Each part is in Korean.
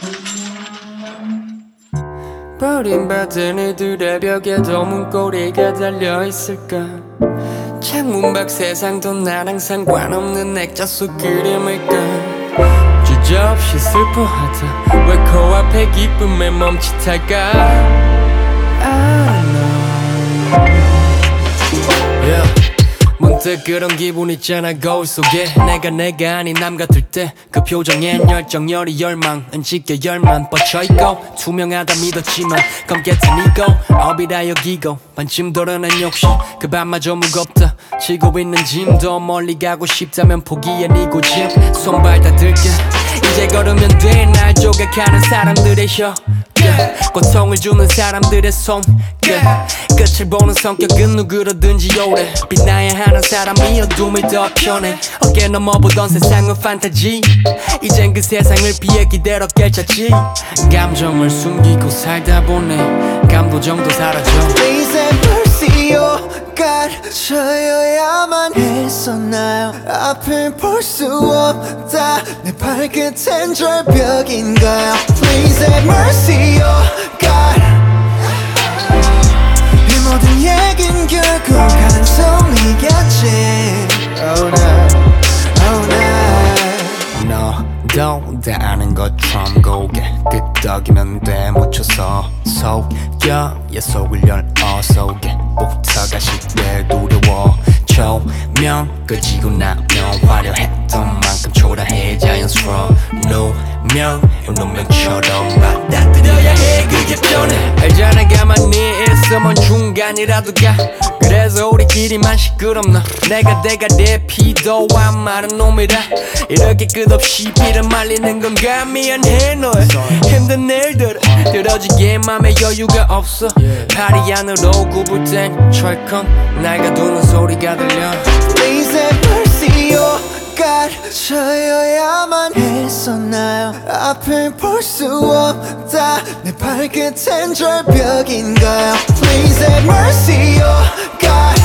버림받은 이들의 벽에도 문고리가 달려있을까. 창문 밖 세상도 나랑 상관없는 액자 속 그림일까. 주저없이 슬퍼하다 왜 코앞에 기쁨에 멈칫할까. I know. Yeah. 문득 그런 기분 있잖아. 거울 속에 내가 아닌 남 같을 때 그 표정엔 열정열이 열망은 짙게 열만 뻗쳐있고 투명하다 믿었지만 검게 타니고 업이라 여기고 반쯤 돌아난 욕심 그 밤마저 무겁다. 지고 있는 짐도 멀리 가고 싶다면 포기해 네 고집. 손발 다 들게 이제 걸으면 돼. 날 조각하는 사람들의 혀 고통을 주는 사람들의 손 끝을 보는 성격은 누구로든지 오래 빛나야 하는 사람이 어둠을 더 편해. 어깨 넘어보던 세상은 판타지. 이젠 그 세상을 피해 기대로 깨쳤지. 감정을 숨기고 살다 보네 감도정도 사라져. Please have mercy, oh God. 저여야만 했었나요? 앞을 볼 수 없다. 내 발끝엔 절벽인가요? Please have mercy, oh God. 이 모든 얘긴 결국 한송이겠지. Oh no, oh no. 너도 다 아는 것처럼 고개 끄덕이면 돼 묻혀서 속여 얘 속을 열어 속에 목터가 식대 두려워. 조명 끄지고 나면 화려했던 만큼 초라해 자연스러워. 누명 운명처럼 받아들여야 해 그게 편해. 알잖아 가만히 있으면 중간이라도 가. 그래서 우리끼리만 시끄럽나. 내가 내 피도 안 마른 놈이라 이렇게 끝없이 피를 말리는 건가. 미안해 너의 힘든 일들 들어지게 맘에 여유가 없어. 팔이 안으로 굽을 땐 철컹 날 가두는 소리가 들려. Please have mercy, oh God. 저여야만 했었나요? 앞을 볼 수 없다. 내 발끝엔 절벽인가요? Please have mercy, oh God.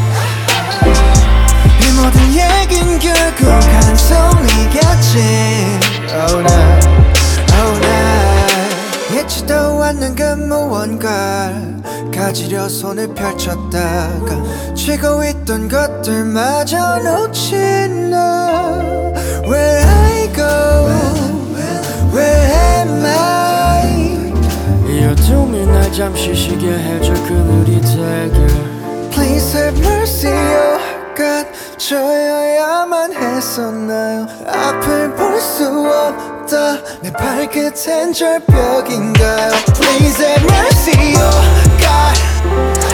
이 모든 얘긴 결국 한송이겠지. Oh no, oh no. 예치도 않는 그 무언가 가지려 손을 펼쳤다가 쥐고 있던 것들마저 놓친 너. Where I go, where am I? 이 어둠이 날 잠시 쉬게 해줘 그늘이 되길. Please have mercy, oh God. 저여야만 했었나요? 앞을 볼 수 없다. 내 발끝엔 절벽인가요? Please have mercy, oh God.